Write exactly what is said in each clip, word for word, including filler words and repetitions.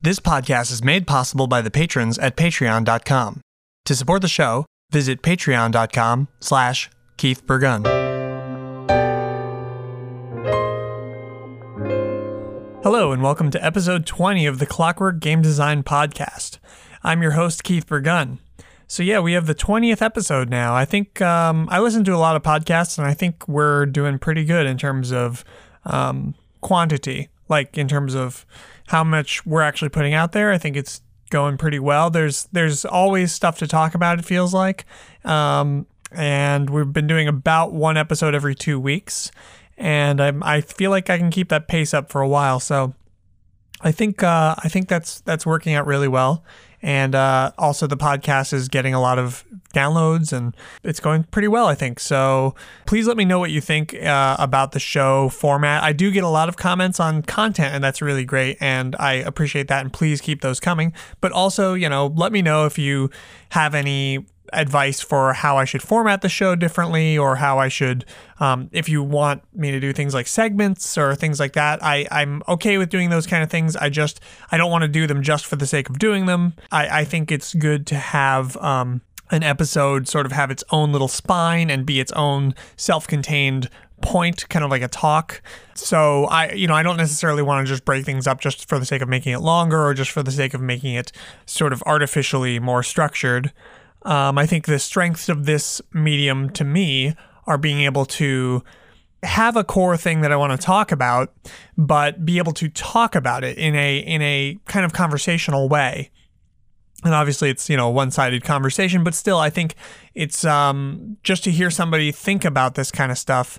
This podcast is made possible by the patrons at patreon dot com. To support the show, visit patreon dot com slash Keith Burgun. Hello and welcome to episode twenty of the Clockwork Game Design Podcast. I'm your host, Keith Burgun. So yeah, we have the twentieth episode now. I think um, I listen to a lot of podcasts and I think we're doing pretty good in terms of um, quantity, like in terms of how much we're actually putting out there. I think it's going pretty well. There's there's always stuff to talk about, it feels like. Um, and we've been doing about one episode every two weeks. And I'm, I feel like I can keep that pace up for a while. So I think uh, I think that's that's working out really well. And uh, also the podcast is getting a lot of downloads and it's going pretty well, I think. So please let me know what you think uh, about the show format. I do get a lot of comments on content and that's really great. And I appreciate that. And please keep those coming. But also, you know, let me know if you have any advice for how I should format the show differently, or how I should, um, if you want me to do things like segments or things like that. I, I'm okay with doing those kind of things. I just, I don't want to do them just for the sake of doing them. I, I think it's good to have um, an episode sort of have its own little spine and be its own self-contained point, kind of like a talk. So I, you know, I don't necessarily want to just break things up just for the sake of making it longer or just for the sake of making it sort of artificially more structured. Um, I think the strengths of this medium to me are being able to have a core thing that I want to talk about, but be able to talk about it in a in a kind of conversational way. And obviously it's, you know, a one-sided conversation, but still I think it's um, just to hear somebody think about this kind of stuff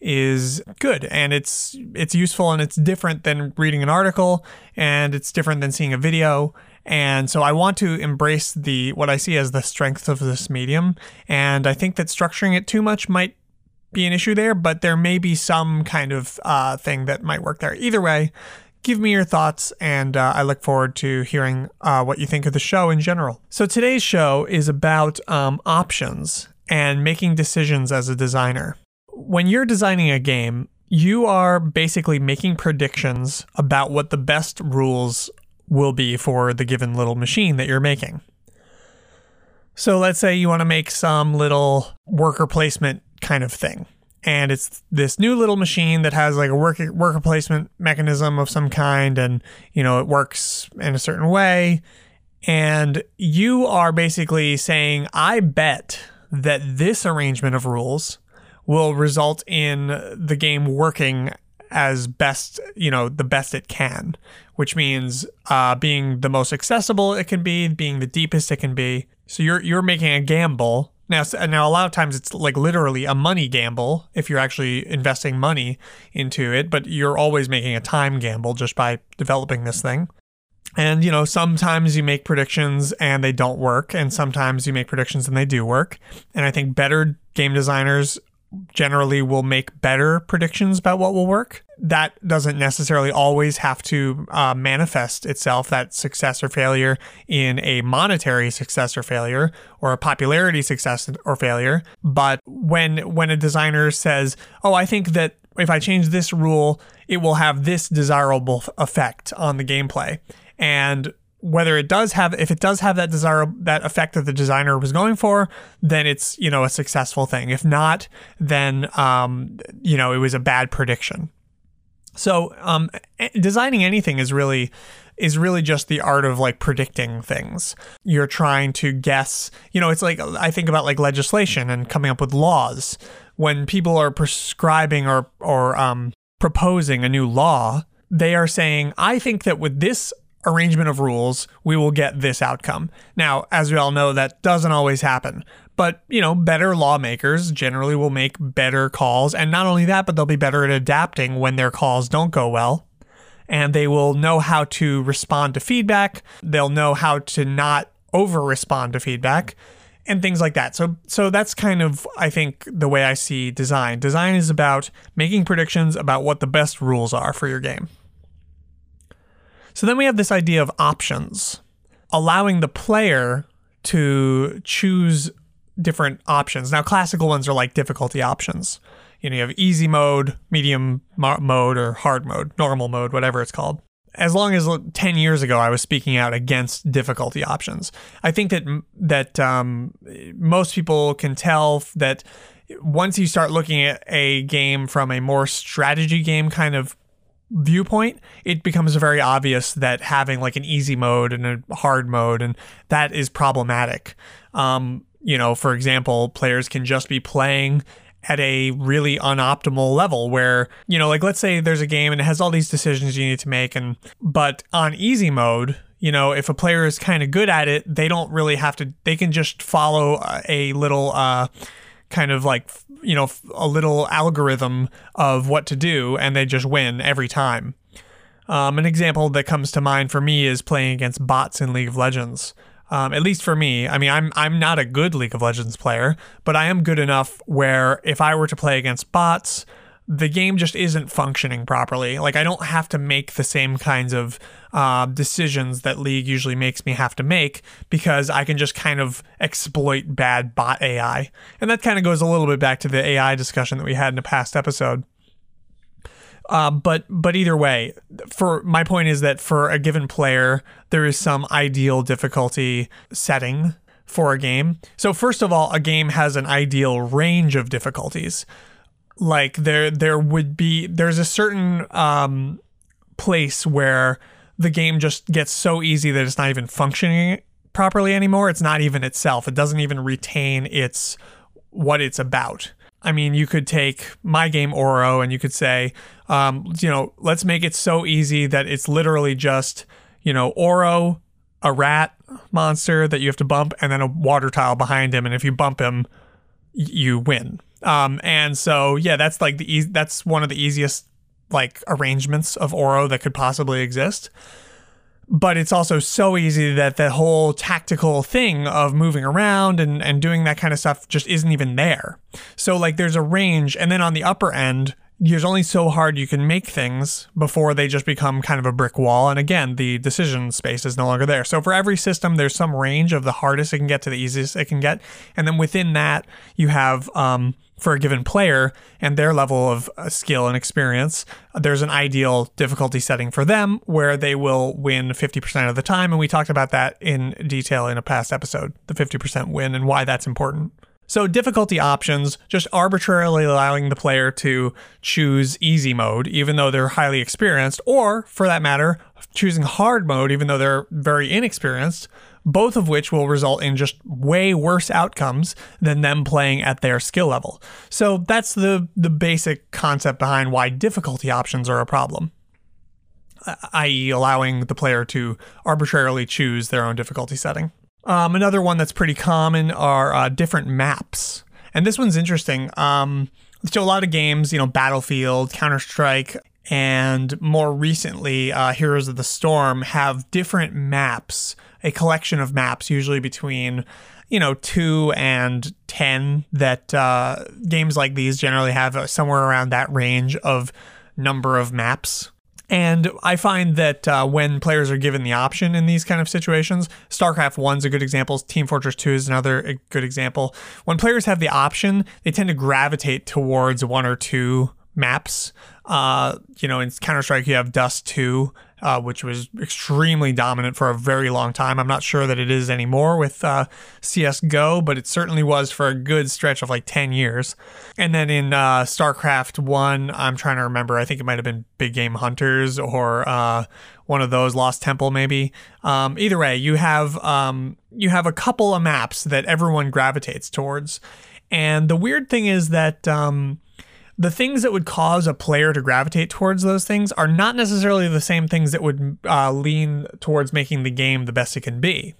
is good. And it's it's useful and it's different than reading an article, and it's different than seeing a video. And so I want to embrace the what I see as the strength of this medium. And I think that structuring it too much might be an issue there, but there may be some kind of uh, thing that might work there. Either way, give me your thoughts, and uh, I look forward to hearing uh, what you think of the show in general. So today's show is about um, options and making decisions as a designer. When you're designing a game, you are basically making predictions about what the best rules will be for the given little machine that you're making. So let's say you want to make some little worker placement kind of thing. And it's this new little machine that has like a worker, worker placement mechanism of some kind. And, you know, it works in a certain way. And you are basically saying, I bet that this arrangement of rules will result in the game working as best, you know, the best it can, which means uh, being the most accessible it can be, being the deepest it can be. So you're you're making a gamble. Now, now a lot of times it's like literally a money gamble if you're actually investing money into it, but you're always making a time gamble just by developing this thing. And, you know, sometimes you make predictions and they don't work, and sometimes you make predictions and they do work. And I think better game designers generally will make better predictions about what will work. That doesn't necessarily always have to uh, manifest itself, that success or failure, in a monetary success or failure or a popularity success or failure. But when when a designer says, oh, I think that if I change this rule, it will have this desirable effect on the gameplay. And whether it does have, if it does have that desirable, that effect that the designer was going for, then it's, you know, a successful thing. If not, then, um, you know, it was a bad prediction. So um, designing anything is really, is really just the art of like predicting things. You're trying to guess, you know, it's like, I think about like legislation and coming up with laws. When people are prescribing or, or um, proposing a new law, they are saying, I think that with this arrangement of rules, we will get this outcome. Now, as we all know, that doesn't always happen. But, you know, better lawmakers generally will make better calls. And not only that, but they'll be better at adapting when their calls don't go well. And they will know how to respond to feedback. They'll know how to not over-respond to feedback and things like that. So, so that's kind of, I think, the way I see design. Design is about making predictions about what the best rules are for your game. So then we have this idea of options, allowing the player to choose different options. Now, classical ones are like difficulty options. You know, you have easy mode, medium mo- mode, or hard mode, normal mode, whatever it's called. as long as ten years ago, I was speaking out against difficulty options. I think that that um, most people can tell that once you start looking at a game from a more strategy game kind of viewpoint, it becomes very obvious that having like an easy mode and a hard mode, and that is problematic. Um, you know, for example, players can just be playing at a really unoptimal level where, you know, like let's say there's a game and it has all these decisions you need to make, and but on easy mode, you know, if a player is kind of good at it, they don't really have to, they can just follow a little uh kind of like, you know, a little algorithm of what to do, and they just win every time. Um, an example that comes to mind for me is playing against bots in League of Legends. Um, at least for me. I mean, I'm I'm not a good League of Legends player, but I am good enough where if I were to play against bots, the game just isn't functioning properly. Like, I don't have to make the same kinds of uh, decisions that League usually makes me have to make, because I can just kind of exploit bad bot A I. And that kind of goes a little bit back to the A I discussion that we had in a past episode. Uh, but but either way, for my point is that for a given player, there is some ideal difficulty setting for a game. So first of all, a game has an ideal range of difficulties. Like there there would be there's a certain um, place where the game just gets so easy that it's not even functioning properly anymore. It's not even itself. It doesn't even retain its what it's about. I mean, you could take my game Oro and you could say, um, you know, let's make it so easy that it's literally just, you know, Oro, a rat monster that you have to bump, and then a water tile behind him. And if you bump him, y- you win. Um, and so, yeah, that's like the e- that's one of the easiest like arrangements of Oro that could possibly exist. But it's also so easy that the whole tactical thing of moving around and, and doing that kind of stuff just isn't even there. So like there's a range, and then on the upper end, there's only so hard you can make things before they just become kind of a brick wall. And again, the decision space is no longer there. So for every system, there's some range of the hardest it can get to the easiest it can get. And then within that, you have, um, for a given player and their level of uh, skill and experience, there's an ideal difficulty setting for them where they will win fifty percent of the time. And we talked about that in detail in a past episode, the fifty percent win and why that's important. So difficulty options, just arbitrarily allowing the player to choose easy mode, even though they're highly experienced, or for that matter, choosing hard mode, even though they're very inexperienced, both of which will result in just way worse outcomes than them playing at their skill level. So that's the, the basic concept behind why difficulty options are a problem, that is allowing the player to arbitrarily choose their own difficulty setting. Um, another one that's pretty common are uh, different maps. And this one's interesting. Um, so a lot of games, you know, Battlefield, Counter-Strike, and more recently, uh, Heroes of the Storm have different maps, a collection of maps, usually between, you know, two and ten, that uh, games like these generally have uh, somewhere around that range of number of maps. And I find that uh, when players are given the option in these kind of situations, StarCraft one's a good example, Team Fortress two is another good example. When players have the option, they tend to gravitate towards one or two maps. Uh, you know, in Counter-Strike, you have Dust two, uh, which was extremely dominant for a very long time. I'm not sure that it is anymore with uh, C S G O, but it certainly was for a good stretch of like ten years. And then in uh, StarCraft one, I'm trying to remember, I think it might have been Big Game Hunters or uh, one of those, Lost Temple maybe. Um, either way, you have um, you have a couple of maps that everyone gravitates towards. And the weird thing is that um, the things that would cause a player to gravitate towards those things are not necessarily the same things that would uh, lean towards making the game the best it can be.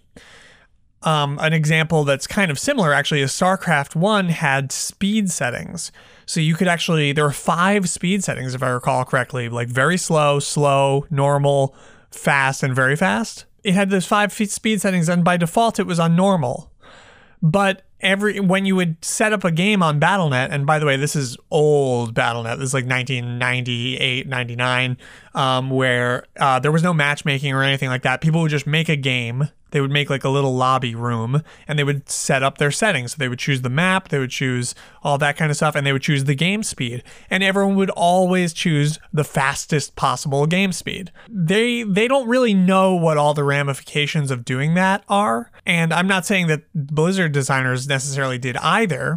Um, an example that's kind of similar actually is StarCraft one had speed settings. So you could actually, there were five speed settings if I recall correctly, like very slow, slow, normal, fast, and very fast. It had those five speed settings, and by default it was on normal. But every when you would set up a game on Battle dot net, and by the way, this is old Battle dot net, this is like nineteen ninety-eight, ninety-nine, um, where uh, there was no matchmaking or anything like that. People would just make a game they would make like a little lobby room and they would set up their settings. So they would choose the map, they would choose all that kind of stuff, and they would choose the game speed. And everyone would always choose the fastest possible game speed. They they don't really know what all the ramifications of doing that are. And I'm not saying that Blizzard designers necessarily did either,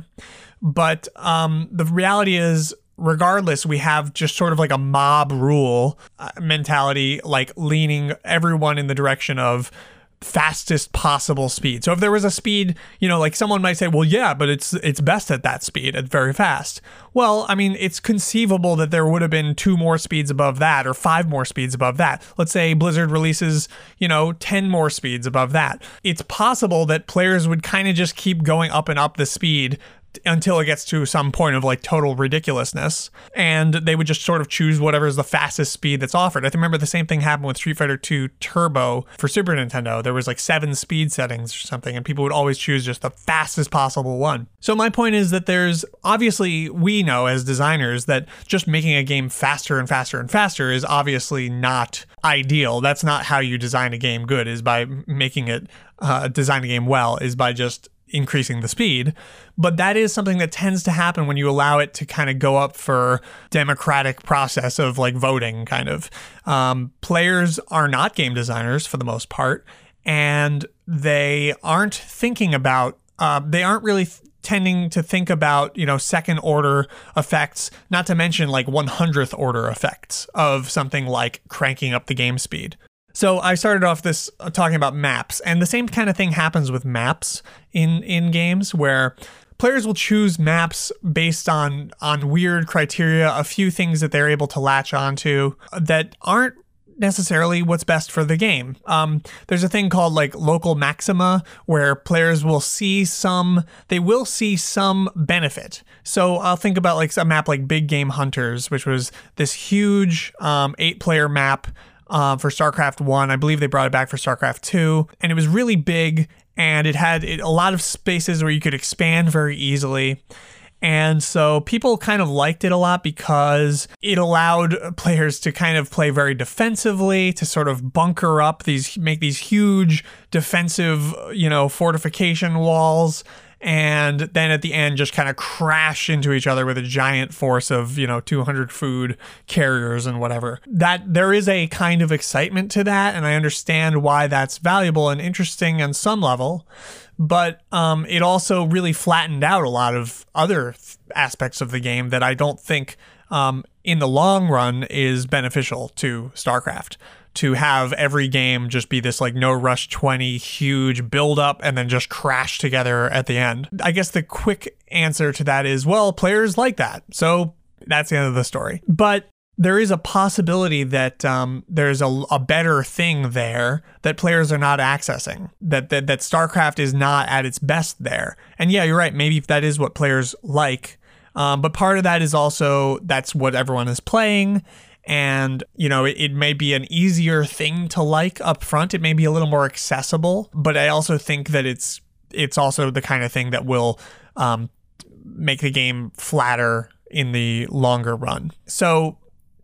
but um, the reality is, regardless, we have just sort of like a mob rule uh, mentality, like leaning everyone in the direction of fastest possible speed. So if there was a speed, you know, like someone might say, well, yeah, but it's it's best at that speed, at very fast. Well, I mean, it's conceivable that there would have been two more speeds above that or five more speeds above that. Let's say Blizzard releases, you know, ten more speeds above that. It's possible that players would kind of just keep going up and up the speed until it gets to some point of like total ridiculousness, and they would just sort of choose whatever is the fastest speed that's offered. I remember the same thing happened with Street Fighter two Turbo for Super Nintendo. There was like seven speed settings or something, and people would always choose just the fastest possible one. So my point is that there's obviously, we know as designers that just making a game faster and faster and faster is obviously not ideal. That's not how you design a game good, is by making it uh, design a game well, is by just increasing the speed. But that is something that tends to happen when you allow it to kind of go up for democratic process of like voting kind of. Um, players are not game designers for the most part, and they aren't thinking about, uh, they aren't really th- tending to think about, you know, second order effects, not to mention like one hundredth order effects of something like cranking up the game speed. So I started off this uh, talking about maps, and the same kind of thing happens with maps in, in games, where players will choose maps based on, on weird criteria, a few things that they're able to latch onto that aren't necessarily what's best for the game. Um, there's a thing called like local maxima, where players will see some, they will see some benefit. So I'll think about like a map like Big Game Hunters, which was this huge um, eight player map Uh, for StarCraft one. I believe they brought it back for StarCraft two, and it was really big, and it had it, a lot of spaces where you could expand very easily. And so people kind of liked it a lot because it allowed players to kind of play very defensively, to sort of bunker up these, make these huge defensive, you know, fortification walls, and then at the end just kind of crash into each other with a giant force of, you know, two hundred food carriers and whatever. That there is a kind of excitement to that, and I understand why that's valuable and interesting on some level, but um, it also really flattened out a lot of other th- aspects of the game that I don't think um, in the long run is beneficial to StarCraft. To have every game just be this like no rush twenty huge build up and then just crash together at the end. I guess the quick answer to that is, well, players like that. So that's the end of the story. But there is a possibility that um, there's a, a better thing there that players are not accessing, that, that, that StarCraft is not at its best there. And yeah, you're right. Maybe that is what players like. Um, but part of that is also that's what everyone is playing. And, you know, it, it may be an easier thing to like up front. It may be a little more accessible, but I also think that it's it's also the kind of thing that will um, make the game flatter in the longer run. So,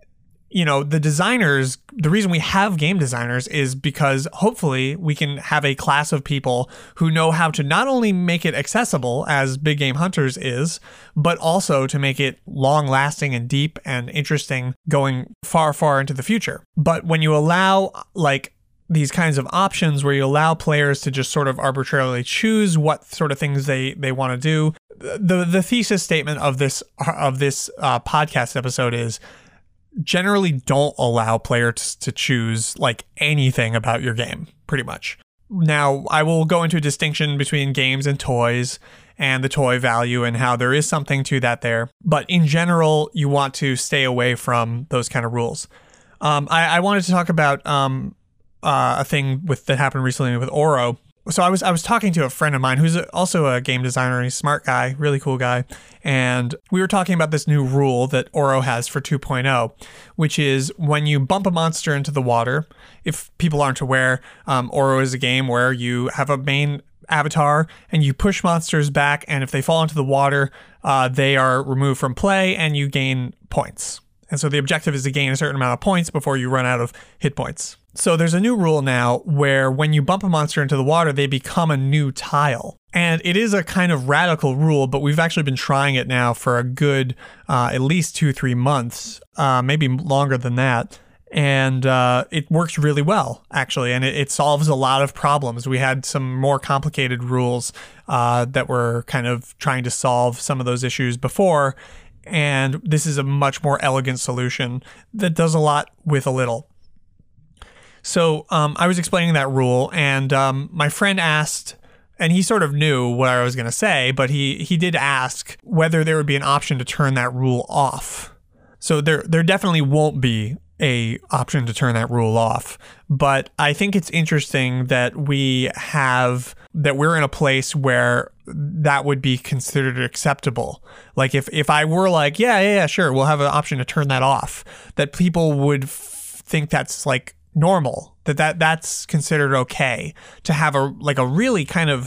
you know, the designers, the reason we have game designers is because hopefully we can have a class of people who know how to not only make it accessible, as Big Game Hunters is, but also to make it long lasting and deep and interesting going far, far into the future. But when you allow like these kinds of options where you allow players to just sort of arbitrarily choose what sort of things they, they want to do, the the thesis statement of this of this uh, podcast episode is generally don't allow players to choose like anything about your game, pretty much. Now, I will go into a distinction between games and toys and the toy value and how there is something to that there. But in general, you want to stay away from those kind of rules. Um, I, I wanted to talk about um, uh, a thing with that happened recently with Oro. So I was I was talking to a friend of mine who's also a game designer. He's a smart guy, really cool guy. And we were talking about this new rule that Oro has for two point oh, which is when you bump a monster into the water, if people aren't aware, um, Oro is a game where you have a main avatar and you push monsters back, and if they fall into the water, uh, they are removed from play and you gain points. And so the objective is to gain a certain amount of points before you run out of hit points. So there's a new rule now where when you bump a monster into the water, they become a new tile. And it is a kind of radical rule, but we've actually been trying it now for a good uh, at least two, three months, uh, maybe longer than that. And uh, it works really well, actually, and it, it solves a lot of problems. We had some more complicated rules uh, that were kind of trying to solve some of those issues before, and this is a much more elegant solution that does a lot with a little. So um, I was explaining that rule, and um, my friend asked, and he sort of knew what I was going to say, but he he did ask whether there would be an option to turn that rule off. So there there definitely won't be a option to turn that rule off, but I think it's interesting that we have that we're in a place where that would be considered acceptable. Like if if I were like, yeah, yeah, yeah, sure, we'll have an option to turn that off, that people would f- think that's like normal, that, that that's considered okay to have a like a really kind of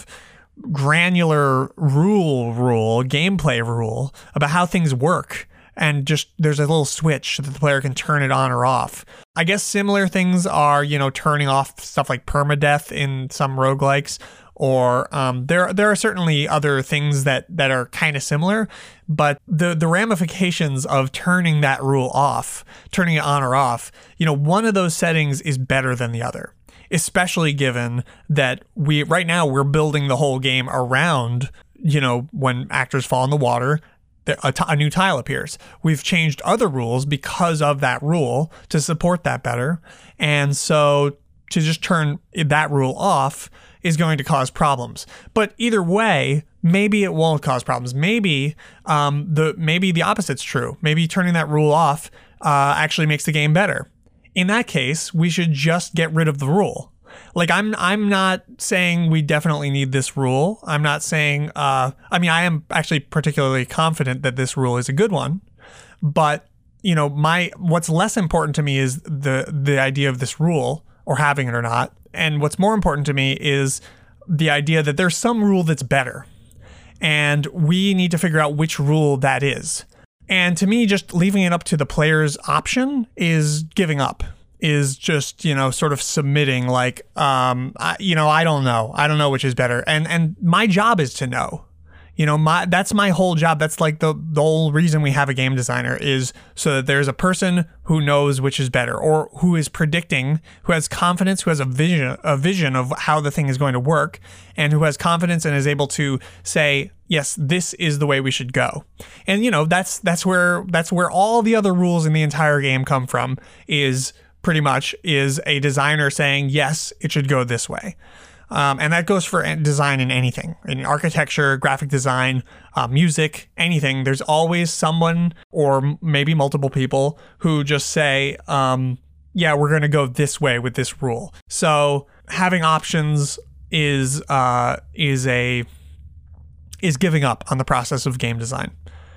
granular rule rule gameplay rule about how things work, and just there's a little switch so that the player can turn it on or off. I guess similar things are, you know, turning off stuff like permadeath in some roguelikes, or um, there there are certainly other things that, that are kind of similar, but the, the ramifications of turning that rule off, turning it on or off, you know, one of those settings is better than the other, especially given that we right now we're building the whole game around, you know, when actors fall in the water, A, t- a new tile appears. We've changed other rules because of that rule to support that better. And so to just turn that rule off is going to cause problems. But either way, maybe it won't cause problems. Maybe um, the maybe the opposite's true. Maybe turning that rule off uh, actually makes the game better. In that case, we should just get rid of the rule. Like I'm I'm not saying we definitely need this rule. I'm not saying uh I mean I am actually particularly confident that this rule is a good one, but you know, my what's less important to me is the the idea of this rule or having it or not. And what's more important to me is the idea that there's some rule that's better. And we need to figure out which rule that is. And to me, just leaving it up to the player's option is giving up. Is just, you know, sort of submitting like, um, I, you know, I don't know. I don't know which is better. And and my job is to know. You know, my that's my whole job. That's like the, the whole reason we have a game designer is so that there's a person who knows which is better, or who is predicting, who has confidence, who has a vision, a vision of how the thing is going to work, and who has confidence and is able to say, yes, this is the way we should go. And, you know, that's that's where that's where all the other rules in the entire game come from, is pretty much is a designer saying, yes, it should go this way. Um, and that goes for design in anything, in architecture, graphic design, uh, music, anything. There's always someone or maybe multiple people who just say, um, yeah, we're going to go this way with this rule. So having options is uh, is a is giving up on the process of game design.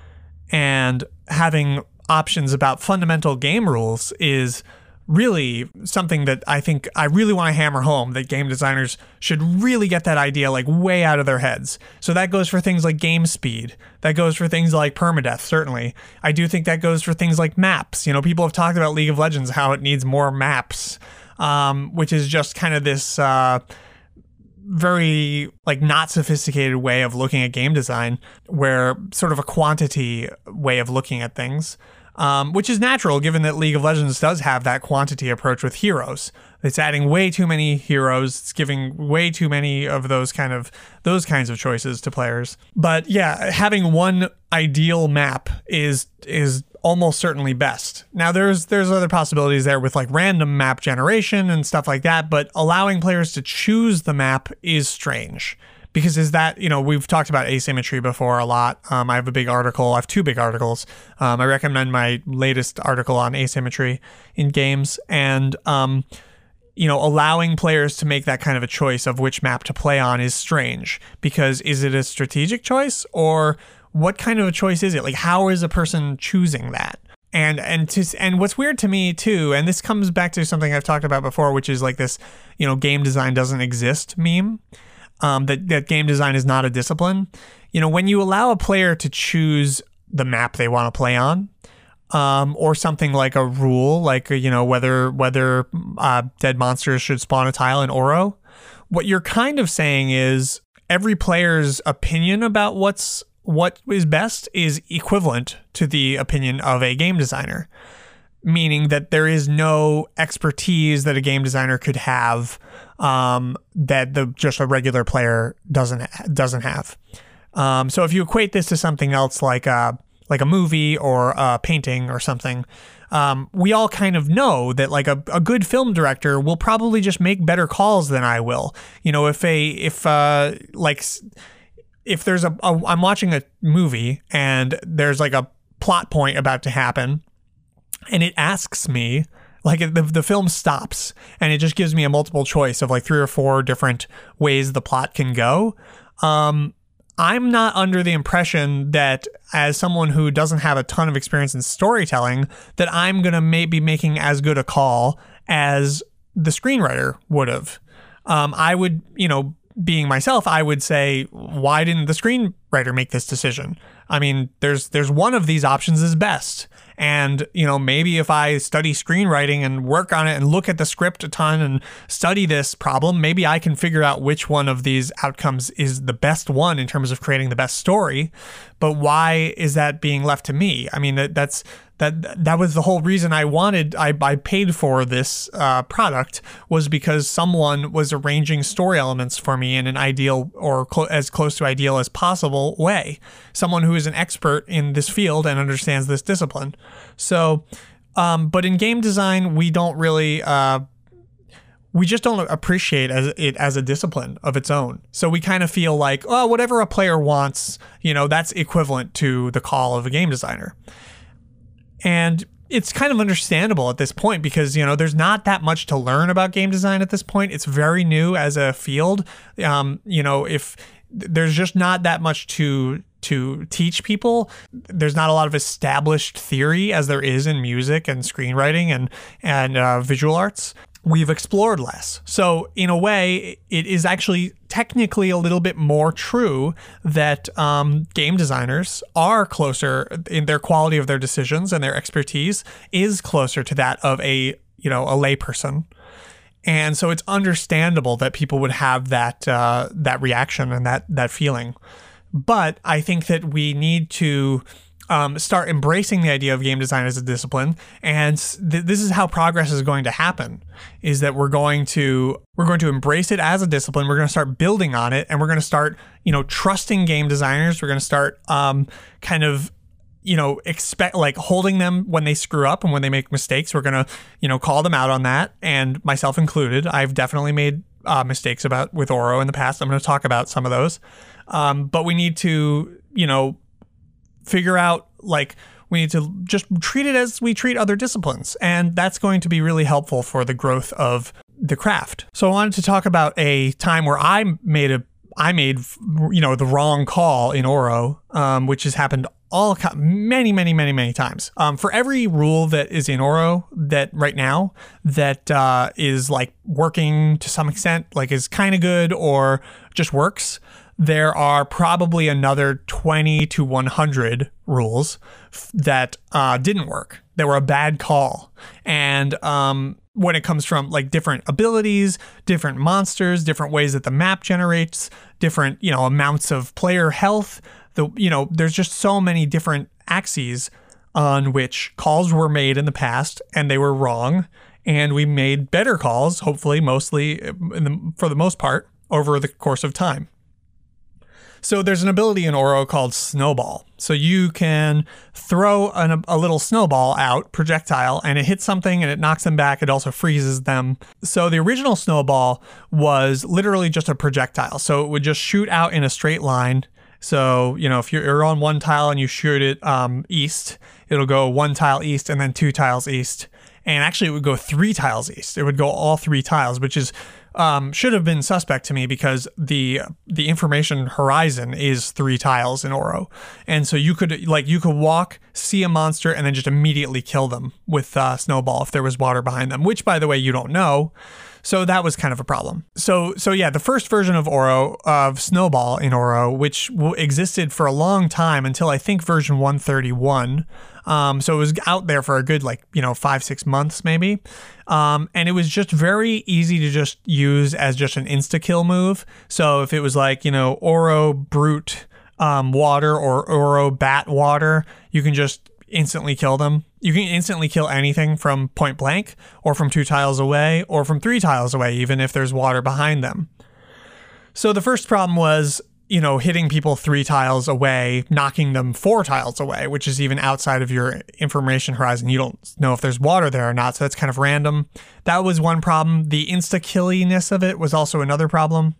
And having options about fundamental game rules is really something that I think I really want to hammer home, that game designers should really get that idea like way out of their heads. So that goes for things like game speed. That goes for things like permadeath, certainly. I do think that goes for things like maps. You know, people have talked about League of Legends, how it needs more maps, um, which is just kind of this uh, very like not sophisticated way of looking at game design, where sort of a quantity way of looking at things. Um, which is natural given that League of Legends does have that quantity approach with heroes. It's adding way too many heroes. It's giving way too many of those kind of those kinds of choices to players. But yeah, having one ideal map is is almost certainly best. Now there's there's other possibilities there with like random map generation and stuff like that, but allowing players to choose the map is strange. Because is that, you know, we've talked about asymmetry before a lot. Um, I have a big article. I have two big articles. Um, I recommend my latest article on asymmetry in games. And, um, you know, allowing players to make that kind of a choice of which map to play on is strange. Because is it a strategic choice, or what kind of a choice is it? Like, how is a person choosing that? And and to and what's weird to me too, and this comes back to something I've talked about before, which is like this, you know, game design doesn't exist meme. Um, that, that game design is not a discipline. You know, when you allow a player to choose the map they want to play on, um, or something like a rule, like, you know, whether whether uh, dead monsters should spawn a tile in Oro. What you're kind of saying is every player's opinion about what's what is best is equivalent to the opinion of a game designer, meaning that there is no expertise that a game designer could have um, that the just a regular player doesn't doesn't have. Um, so if you equate this to something else like a like a movie or a painting or something, um, we all kind of know that like a, a good film director will probably just make better calls than I will. You know, if a if uh, like if there's a, a I'm watching a movie and there's like a plot point about to happen, and it asks me, like the, the film stops and it just gives me a multiple choice of like three or four different ways the plot can go. Um, I'm not under the impression that as someone who doesn't have a ton of experience in storytelling, that I'm going to maybe making as good a call as the screenwriter would have. Um, I would, you know, being myself, I would say, why didn't the screenwriter make this decision? I mean, there's there's one of these options is best. And, you know, maybe if I study screenwriting and work on it and look at the script a ton and study this problem, maybe I can figure out which one of these outcomes is the best one in terms of creating the best story. But why is that being left to me? I mean, that, that's that that was the whole reason I wanted, I, I paid for this uh, product, was because someone was arranging story elements for me in an ideal or cl- as close to ideal as possible way. Someone who is an expert in this field and understands this discipline. So, um, but in game design, we don't really, uh, we just don't appreciate as it as a discipline of its own. So we kind of feel like, oh, whatever a player wants, you know, that's equivalent to the call of a game designer. And it's kind of understandable at this point because, you know, there's not that much to learn about game design at this point. It's very new as a field. Um, you know, if there's just not that much to to teach people, there's not a lot of established theory as there is in music and screenwriting and and uh, visual arts. We've explored less. So in a way, it is actually technically a little bit more true that um, game designers are closer in their quality of their decisions, and their expertise is closer to that of a, you know, a layperson. And so it's understandable that people would have that uh, that reaction and that that feeling. But I think that we need to Um, start embracing the idea of game design as a discipline, and th- this is how progress is going to happen. Is that we're going to we're going to embrace it as a discipline. We're going to start building on it, and we're going to start, you know, trusting game designers. We're going to start um, kind of, you know, expect like holding them when they screw up and when they make mistakes. We're going to, you know, call them out on that, and myself included. I've definitely made uh, mistakes about with Oro in the past. I'm going to talk about some of those, um, but we need to, you know, figure out, like, we need to just treat it as we treat other disciplines. And that's going to be really helpful for the growth of the craft. So I wanted to talk about a time where I made a, I made, you know, the wrong call in Oro, um, which has happened all many, many, many, many times. Um, for every rule that is in Oro that right now that uh, is like working to some extent, like is kind of good or just works, there are probably another twenty to one hundred rules that uh, didn't work. They were a bad call. And um, when it comes from like different abilities, different monsters, different ways that the map generates, different, you know, amounts of player health, the, you know, there's just so many different axes on which calls were made in the past and they were wrong. And we made better calls, hopefully, mostly in the, for the most part, over the course of time. So there's an ability in Oro called Snowball. So you can throw an, a little snowball out, projectile, and it hits something and it knocks them back. It also freezes them. So the original snowball was literally just a projectile. So it would just shoot out in a straight line. So, you know, if you're on one tile and you shoot it um, east, it'll go one tile east and then two tiles east. And actually it would go three tiles east. It would go all three tiles, which is Um, should have been suspect to me because the the information horizon is three tiles in Oro, and so you could like you could walk, see a monster, and then just immediately kill them with uh, snowball if there was water behind them. Which, by the way, you don't know. So that was kind of a problem. So so yeah, the first version of Oro, of Snowball in Oro, which w- existed for a long time until I think version one thirty-one. Um, so it was out there for a good, like, you know, five, six months maybe. Um, and it was just very easy to just use as just an insta-kill move. So if it was like, you know, Oro Brute um, Water or Oro Bat Water, you can just instantly kill them. You can instantly kill anything from point blank or from two tiles away or from three tiles away, even if there's water behind them. So the first problem was, you know, hitting people three tiles away, knocking them four tiles away, which is even outside of your information horizon. You don't know if there's water there or not, so that's kind of random. That was one problem. The insta-killiness of it was also another problem.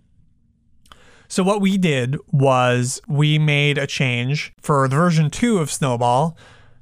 So what we did was we made a change for the version two of Snowball,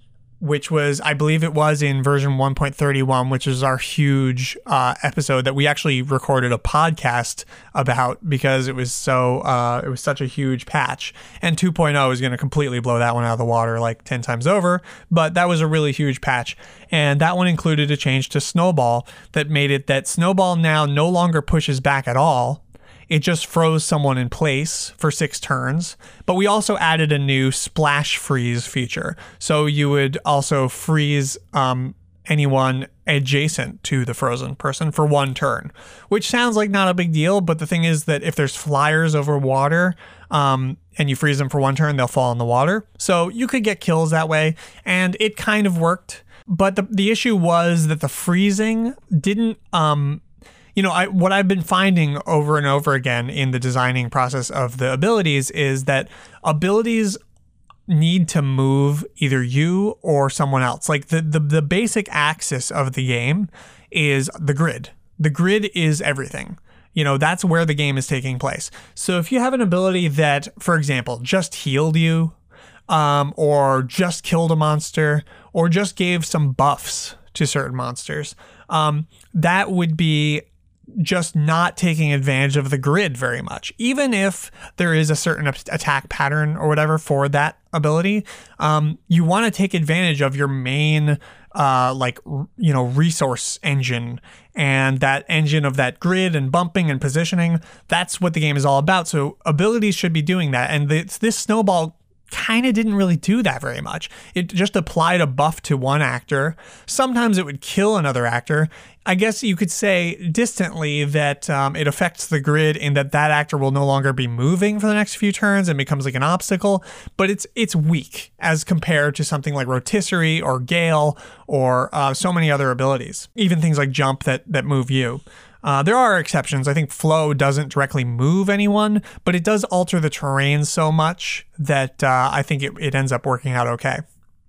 which was, I believe it was in version one point thirty-one, which is our huge uh, episode that we actually recorded a podcast about because it was so, uh, it was such a huge patch. And two point oh is going to completely blow that one out of the water like ten times over, but that was a really huge patch. And that one included a change to Snowball that made it that Snowball now no longer pushes back at all. It just froze someone in place for six turns, but we also added a new splash freeze feature. So you would also freeze um, anyone adjacent to the frozen person for one turn, which sounds like not a big deal. But the thing is that if there's flyers over water um, and you freeze them for one turn, they'll fall in the water. So you could get kills that way, and it kind of worked. But the, the issue was that the freezing didn't... Um, You know, I, what I've been finding over and over again in the designing process of the abilities is that abilities need to move either you or someone else. Like the, the, the basic axis of the game is the grid. The grid is everything. You know, that's where the game is taking place. So if you have an ability that, for example, just healed you, um, or just killed a monster, or just gave some buffs to certain monsters, um, that would be just not taking advantage of the grid very much. Even if there is a certain attack pattern or whatever for that ability, um, you want to take advantage of your main, uh, like, you know, resource engine, and that engine of that grid and bumping and positioning. That's what the game is all about. So abilities should be doing that. And this, this Snowball kind of didn't really do that very much. It just applied a buff to one actor. Sometimes it would kill another actor. I guess you could say distantly that um, it affects the grid in that that actor will no longer be moving for the next few turns and becomes like an obstacle, but it's it's weak as compared to something like Rotisserie or Gale or uh, so many other abilities, even things like Jump that, that move you. Uh, there are exceptions. I think Flow doesn't directly move anyone, but it does alter the terrain so much that uh, I think it, it ends up working out okay.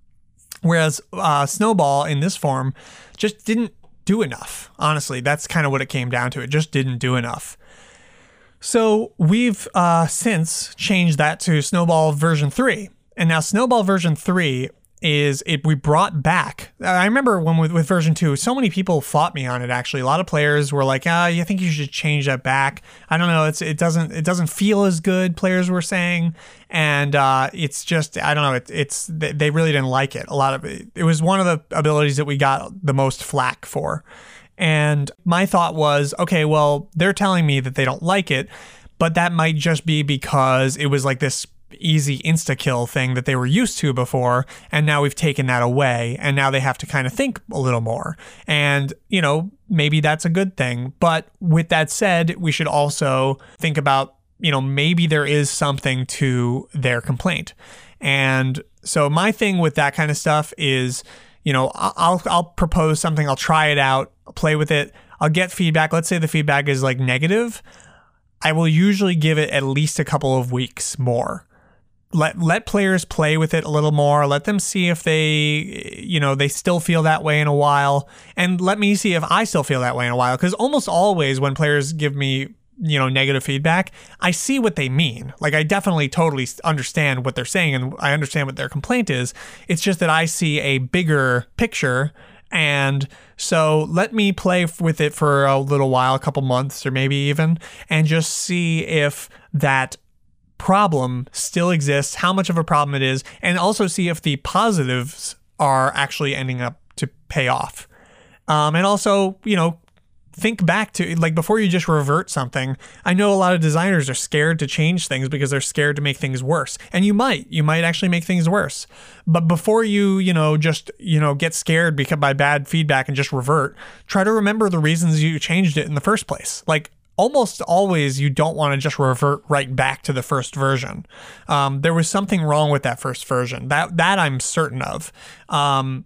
Whereas uh, Snowball in this form just didn't do enough. Honestly, that's kind of what it came down to. It just didn't do enough. So we've uh, since changed that to Snowball version three. And now Snowball version three is it we brought back. I remember when with, with version two, so many people fought me on it. Actually, a lot of players were like, "Ah, you think you should change that back?" I don't know. It's it doesn't it doesn't feel as good. Players were saying, and uh, it's just I don't know. It, it's they really didn't like it. A lot of it. It was one of the abilities that we got the most flack for. And my thought was, okay, well, they're telling me that they don't like it, but that might just be because it was like this easy insta-kill thing that they were used to before, and now we've taken that away, and now they have to kind of think a little more. And, you know, maybe that's a good thing. But with that said, we should also think about, you know, maybe there is something to their complaint. And so my thing with that kind of stuff is, you know, I'll I'll propose something, I'll try it out, I'll play with it, I'll get feedback. Let's say the feedback is like negative. I will usually give it at least a couple of weeks more. Let let players play with it a little more. Let them see if they, you know, they still feel that way in a while. And let me see if I still feel that way in a while. Because almost always when players give me, you know, negative feedback, I see what they mean. Like, I definitely totally understand what they're saying and I understand what their complaint is. It's just that I see a bigger picture. And so let me play with it for a little while, a couple months or maybe even, and just see if that problem still exists, how much of a problem it is, and also see if the positives are actually ending up to pay off. Um, and also, you know, think back to, like, before you just revert something. I know a lot of designers are scared to change things because they're scared to make things worse. And you might, you might actually make things worse. But before you, you know, just, you know, get scared because by bad feedback and just revert, try to remember the reasons you changed it in the first place. Like, almost always you don't want to just revert right back to the first version. Um, there was something wrong with that first version. That, that I'm certain of. Um,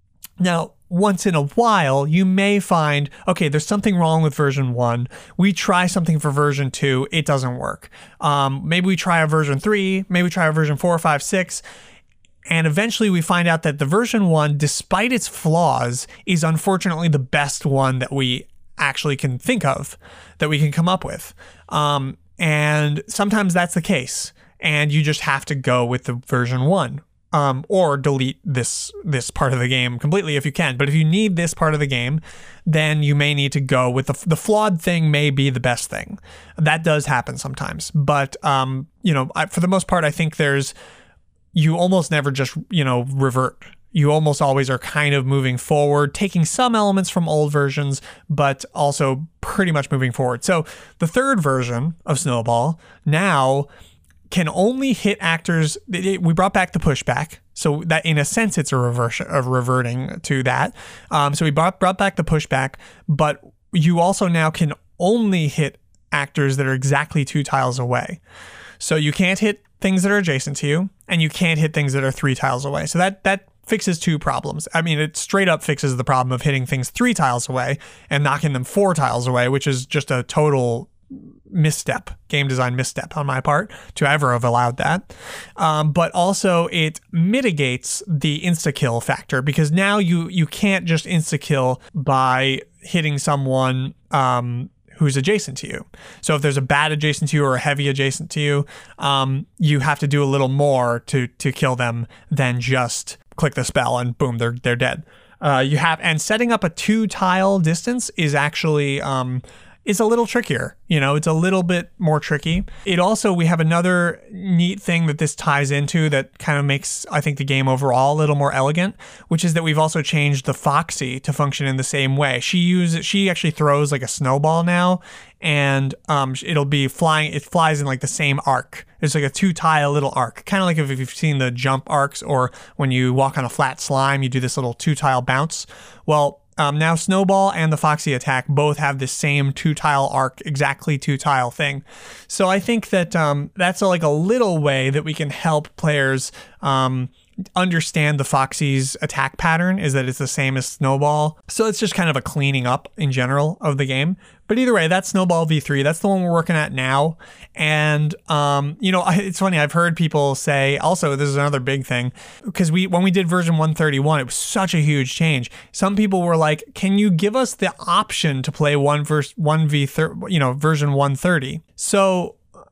now, once in a while, you may find, okay, there's something wrong with version one. We try something for version two. It doesn't work. Um, maybe we try a version three. Maybe we try a version four, five, six. And eventually we find out that the version one, despite its flaws, is unfortunately the best one that we actually can think of, that we can come up with. Um, and sometimes that's the case. And you just have to go with the version one. Um, or delete this this part of the game completely if you can. But if you need this part of the game, then you may need to go with the the flawed thing may be the best thing. That does happen sometimes. But, um, you know, I, for the most part, I think there's, you almost never just, you know, revert. You almost always are kind of moving forward, taking some elements from old versions, but also pretty much moving forward. So the third version of Snowball now can only hit actors. We brought back the pushback, so that in a sense it's a reversion of reverting to that. Um, so we brought brought back the pushback, but you also now can only hit actors that are exactly two tiles away. So you can't hit things that are adjacent to you, and you can't hit things that are three tiles away. So that that fixes two problems. I mean, it straight up fixes the problem of hitting things three tiles away and knocking them four tiles away, which is just a total misstep, game design misstep on my part to ever have allowed that. Um, but also it mitigates the insta-kill factor, because now you you can't just insta-kill by hitting someone um, who's adjacent to you. So if there's a bad adjacent to you or a heavy adjacent to you, um, you have to do a little more to to kill them than just click the spell and boom, they're they're dead. Uh, you have and setting up a two tile distance is actually um, is a little trickier. You know, it's a little bit more tricky. It also, we have another neat thing that this ties into that kind of makes, I think, the game overall a little more elegant, which is that we've also changed the Foxy to function in the same way. She uses, she actually throws like a snowball now, and um, it'll be flying, it flies in like the same arc. It's like a two tile little arc, kind of like if you've seen the jump arcs, or when you walk on a flat slime, you do this little two tile bounce. Well, Um, now Snowball and the Foxy attack both have the same two tile arc, exactly two tile thing. So I think that um, that's a, like a little way that we can help players um, understand the Foxy's attack pattern, is that it's the same as Snowball. So it's just kind of a cleaning up in general of the game. But either way, that's Snowball V three. That's the one we're working at now. And, um, you know, it's funny. I've heard people say, also, this is another big thing, because we when we did version one thirty-one, it was such a huge change. Some people were like, can you give us the option to play one verse, one V thirty, you know, version one thirty? So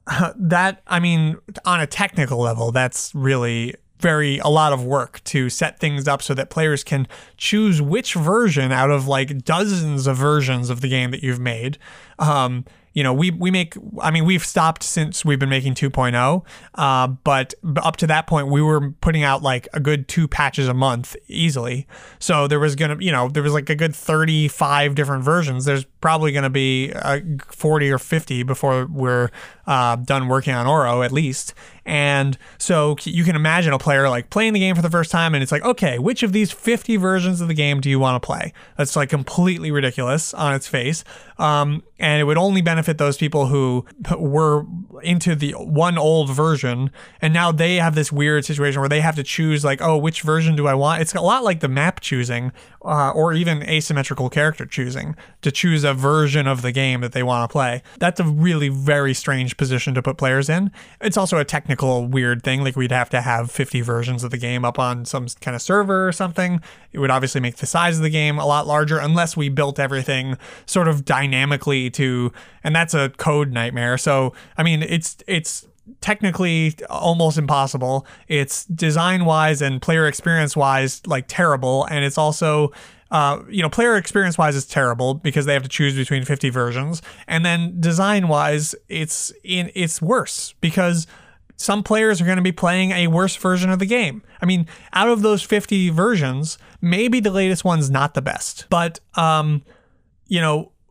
that, I mean, on a technical level, that's really very a lot of work to set things up so that players can choose which version out of like dozens of versions of the game that you've made. Um, you know, we we make, I mean, we've stopped since we've been making two point oh, uh, but up to that point, we were putting out like a good two patches a month easily. So there was going to, you know, there was like a good thirty-five different versions. There's probably going to be uh, forty or fifty before we're uh, done working on Oro, at least. And so you can imagine a player like playing the game for the first time, and it's like, okay, which of these fifty versions of the game do you want to play? That's like completely ridiculous on its face. Um, and it would only benefit those people who were into the one old version, and now they have this weird situation where they have to choose like, oh, which version do I want? It's a lot like the map choosing, uh, or even asymmetrical character choosing, to choose a version of the game that they want to play. That's a really very strange position to put players in. It's also a technical weird thing, like we'd have to have fifty versions of the game up on some kind of server or something. It would obviously make the size of the game a lot larger, unless we built everything sort of dynamically to, and that's a code nightmare. So, I mean, it's it's technically almost impossible. It's design-wise and player experience-wise like terrible, and it's also Uh, you know, player experience wise is terrible because they have to choose between fifty versions, and then design wise, it's in it's worse because some players are going to be playing a worse version of the game. I mean, out of those fifty versions, maybe the latest one's not the best, but um, you know,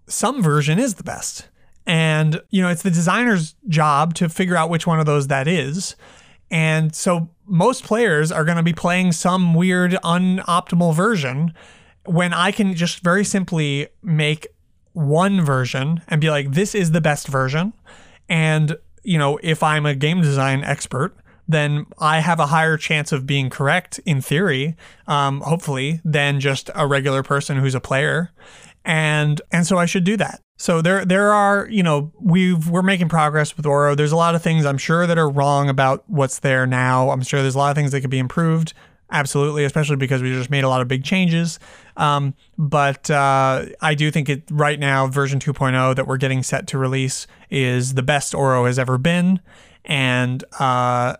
some version is the best. And, you know, it's the designer's job to figure out which one of those that is. And so most players are going to be playing some weird unoptimal version when I can just very simply make one version and be like, this is the best version. And, you know, if I'm a game design expert, then I have a higher chance of being correct in theory, um, hopefully, than just a regular person who's a player. And and so I should do that. So there there are, you know, we've we're making progress with Oro. There's a lot of things I'm sure that are wrong about what's there now. I'm sure there's a lot of things that could be improved. Absolutely, especially because we just made a lot of big changes. Um, but uh, I do think it right now, version two point oh that we're getting set to release is the best Oro has ever been, and uh,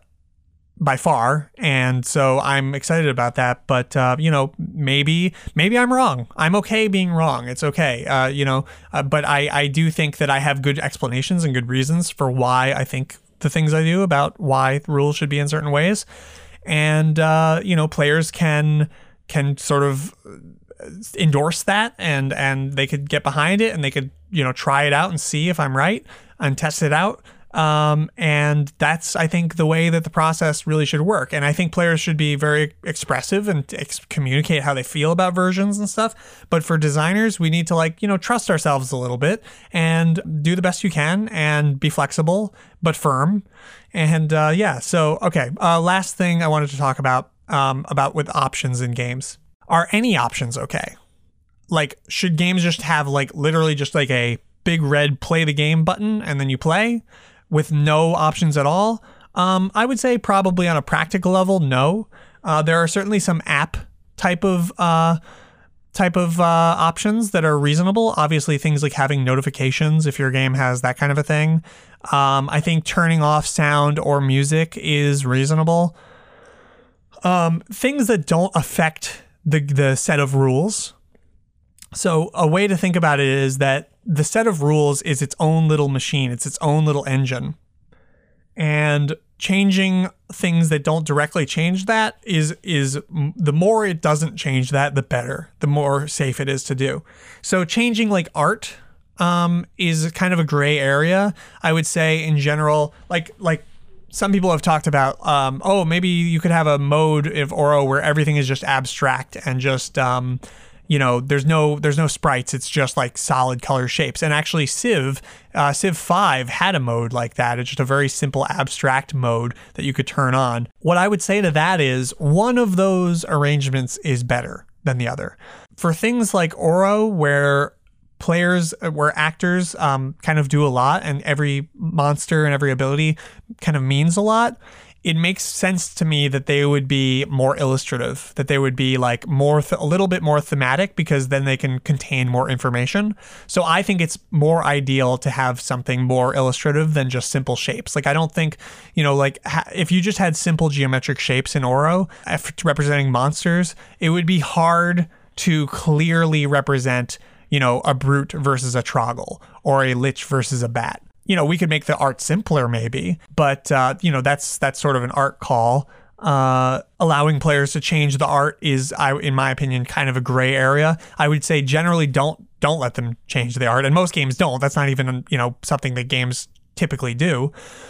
by far. And so I'm excited about that. But uh, you know, maybe maybe I'm wrong. I'm okay being wrong. It's okay. Uh, you know, uh, but I I do think that I have good explanations and good reasons for why I think the things I do about why rules should be in certain ways. And, uh, you know, players can can sort of endorse that, and, and they could get behind it, and they could, you know, try it out and see if I'm right and test it out. Um, and that's, I think, the way that the process really should work. And I think players should be very expressive and ex- communicate how they feel about versions and stuff. But for designers, we need to, like, you know, trust ourselves a little bit and do the best you can and be flexible, but firm. And uh, yeah, so, okay. Uh, last thing I wanted to talk about, um, about with options in games. Are any options okay? Like, should games just have, like, literally just like a big red play the game button and then you play with no options at all? Um, I would say probably on a practical level, no. Uh, there are certainly some app type of uh, type of uh, options that are reasonable. Obviously, things like having notifications if your game has that kind of a thing. Um, I think turning off sound or music is reasonable. Um, things that don't affect the the set of rules. So a way to think about it is that the set of rules is its own little machine. It's its own little engine. And changing things that don't directly change that is, is the more it doesn't change that, the better, the more safe it is to do. So changing like art um, is kind of a gray area. I would say in general, like, like some people have talked about, um, oh, maybe you could have a mode of Oro where everything is just abstract and just, um, you know, there's no there's no sprites. It's just like solid color shapes. And actually Civ, uh, Civ five had a mode like that. It's just a very simple abstract mode that you could turn on. What I would say to that is one of those arrangements is better than the other. For things like Oro, where players, where actors um, kind of do a lot and every monster and every ability kind of means a lot, it makes sense to me that they would be more illustrative, that they would be like more, th- a little bit more thematic, because then they can contain more information. So I think it's more ideal to have something more illustrative than just simple shapes. Like, I don't think, you know, like ha- if you just had simple geometric shapes in Oro if, representing monsters, it would be hard to clearly represent, you know, a brute versus a troggle or a lich versus a bat. You know, we could make the art simpler maybe, but, uh, you know, that's that's sort of an art call. Uh, allowing players to change the art is, I, in my opinion, kind of a gray area. I would say generally don't don't let them change the art. And most games don't. That's not even, you know, something that games typically do.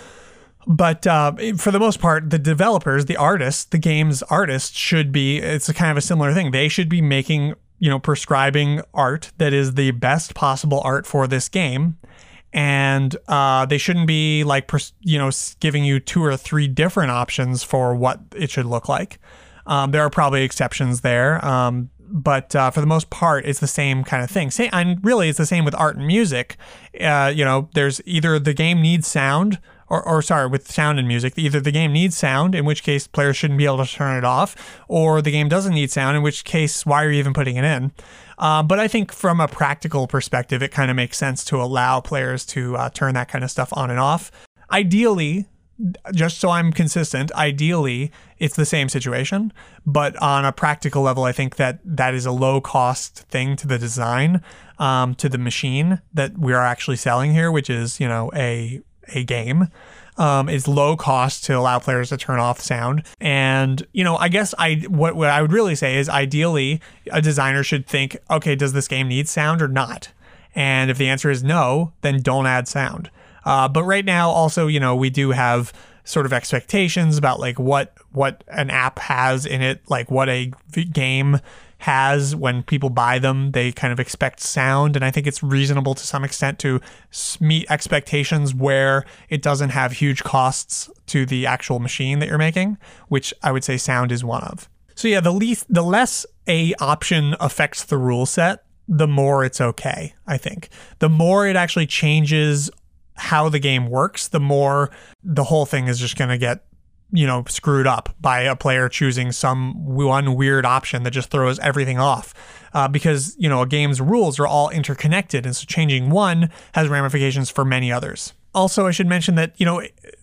But uh, for the most part, the developers, the artists, the game's artists should be, it's a kind of a similar thing. They should be making, you know, prescribing art that is the best possible art for this game. And uh, they shouldn't be like, you know, giving you two or three different options for what it should look like. Um, there are probably exceptions there. Um, but uh, for the most part, it's the same kind of thing. Say, and really, it's the same with art and music. Uh, you know, there's either the game needs sound, or, or sorry, with sound and music, either the game needs sound, in which case players shouldn't be able to turn it off, or the game doesn't need sound, in which case, why are you even putting it in? Uh, but I think from a practical perspective, it kind of makes sense to allow players to uh, turn that kind of stuff on and off. Ideally, just so I'm consistent, ideally, it's the same situation. But on a practical level, I think that that is a low-cost thing to the design, um, to the machine that we are actually selling here, which is, you know, a a game. Um, it's low cost to allow players to turn off sound. And, you know, I guess I what, what I would really say is ideally a designer should think, okay, does this game need sound or not? And if the answer is no, then don't add sound. Uh, but right now, also, you know, we do have sort of expectations about like what what an app has in it, like what a v- game has when people buy them. They kind of expect sound, and I think it's reasonable to some extent to meet expectations where it doesn't have huge costs to the actual machine that you're making, which I would say sound is one of. So yeah, the least, the less a option affects the rule set, the more it's okay, I think. The more it actually changes how the game works, the more the whole thing is just going to get, you know, screwed up by a player choosing some one weird option that just throws everything off. Uh, because, you know, a game's rules are all interconnected, and so changing one has ramifications for many others. Also, I should mention that, you know,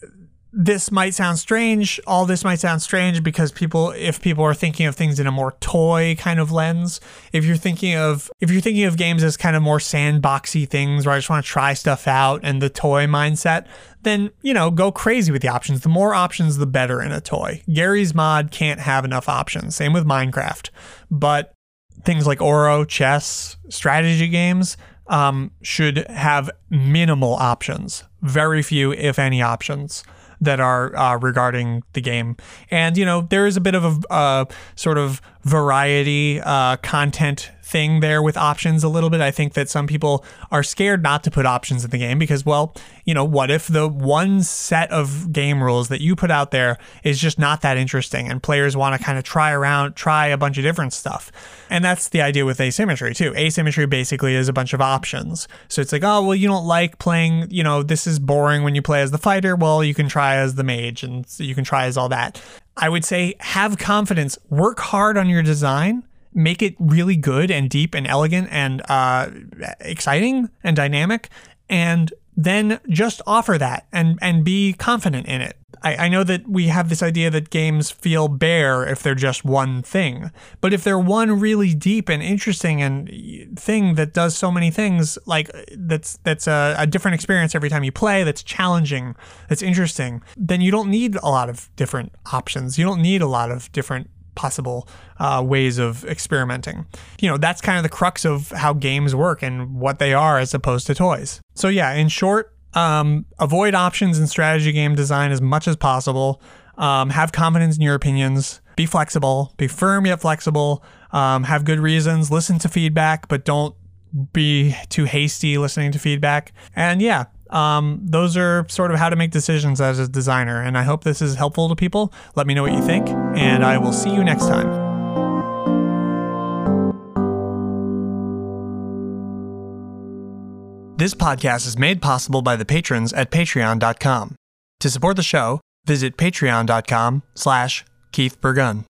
this might sound strange. All this might sound strange because people, if people are thinking of things in a more toy kind of lens, if you're thinking of, if you're thinking of games as kind of more sandboxy things where I just want to try stuff out and the toy mindset, then, you know, go crazy with the options. The more options, the better in a toy. Gary's Mod can't have enough options. Same with Minecraft. But things like Oro, chess, strategy games um, should have minimal options. Very few, if any, options that are uh, regarding the game. And, you know, there is a bit of a uh, sort of variety uh, content thing there with options a little bit. I think that some people are scared not to put options in the game because, well, you know, what if the one set of game rules that you put out there is just not that interesting and players want to kind of try around, try a bunch of different stuff. And that's the idea with asymmetry too. Asymmetry basically is a bunch of options. So it's like, oh, well, you don't like playing, you know, this is boring when you play as the fighter. Well, you can try as the mage and you can try as all that. I would say have confidence, work hard on your design, make it really good and deep and elegant and uh, exciting and dynamic, and then just offer that and, and be confident in it. I, I know that we have this idea that games feel bare if they're just one thing, but if they're one really deep and interesting and thing that does so many things, like that's that's a, a different experience every time you play, that's challenging, that's interesting, then you don't need a lot of different options. You don't need a lot of different possible uh, ways of experimenting. You know, that's kind of the crux of how games work and what they are as opposed to toys. So yeah, in short, um, avoid options in strategy game design as much as possible. Um, have confidence in your opinions. Be flexible. Be firm yet flexible. Um, have good reasons. Listen to feedback, but don't be too hasty listening to feedback. And yeah, Um, those are sort of how to make decisions as a designer, and I hope this is helpful to people. Let me know what you think, and I will see you next time. This podcast is made possible by the patrons at patreon dot com. To support the show, visit patreon dot com slash Keith Burgun.